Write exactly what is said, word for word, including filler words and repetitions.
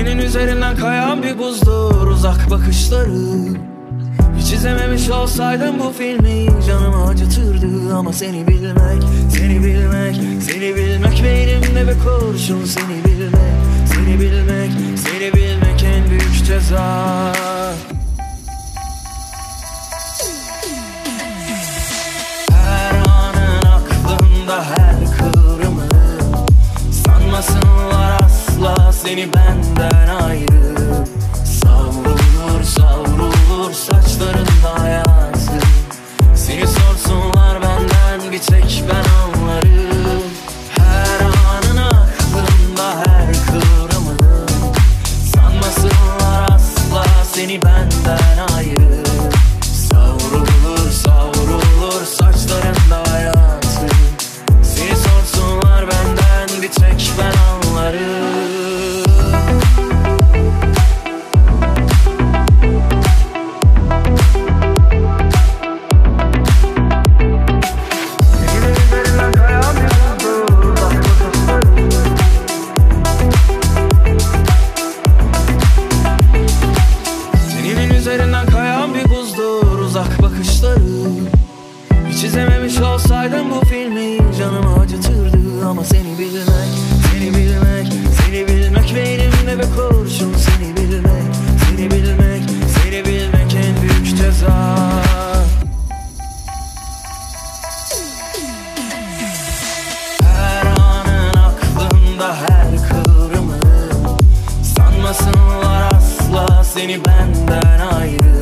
Teninin üzerinden kayan bir buzdur uzak bakışları. Hiç izlememiş olsaydım bu filmi canımı acıtırdı. Ama seni bilmek, seni bilmek, seni bilmek beynimde bir kurşun. Seni bilmek, seni bilmek, seni bilmek en büyük ceza. Her anın aklımda, her kıvrımı. Sanmasınlar asla seni benden ayrı. Savrulur savrulur saçlarında hayatı. Seni sorsunlar benden bir tek ben anlarım. Her anın aklımda, her kıvrımı. Sanmasınlar asla seni benden ayrı. Savrulur savrulur saçlarında hayatı. Seni sorsunlar benden bir tek ben anlarım. Üzerinden kayan bir buzdur uzak bakışları. Hiç izlememiş olsaydım bu filmi canımı acıtırdı. Ama seni bilmek, seni bilmek, seni bilmek beynimde bir kurşun. Seni bilmek, seni bilmek, seni bilmek en büyük ceza. Her anın aklımda, her kıvrımı. Sanmasınlar asla seni benden ayrı.